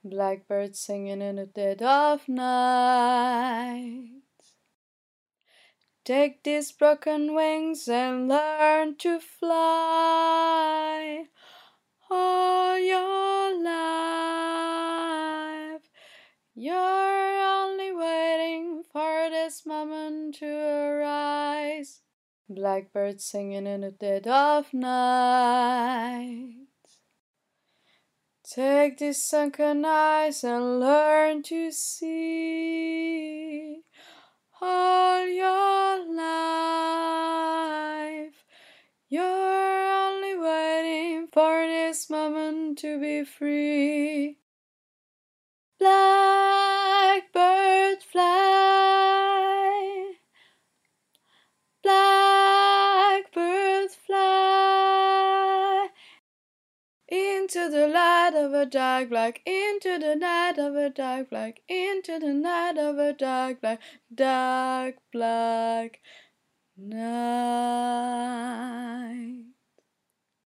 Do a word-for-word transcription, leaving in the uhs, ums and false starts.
Blackbird singing in the dead of night. Take these broken wings and learn to fly all your life. You're only waiting for this moment to arise. Blackbird singing in the dead of night. Take these sunken eyes and learn to see all your life. You're only waiting for this moment to be free. Blackbird fly, blackbird fly, into the light of a dark black, into the night of a dark black, into the night of a dark black, dark black night.